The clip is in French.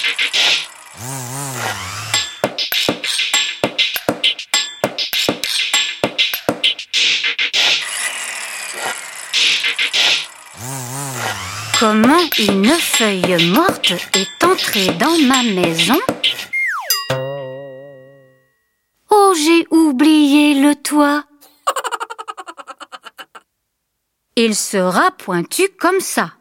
Comment une feuille morte est entrée dans ma maison? Oh, j'ai oublié le toit. Il sera pointu comme ça.